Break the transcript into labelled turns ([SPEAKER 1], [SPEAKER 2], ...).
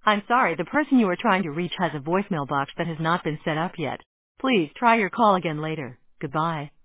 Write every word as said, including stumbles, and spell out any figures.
[SPEAKER 1] I'm sorry, the person you are trying to reach has a voicemail box that has not been set up yet. Please try your call again later. Goodbye.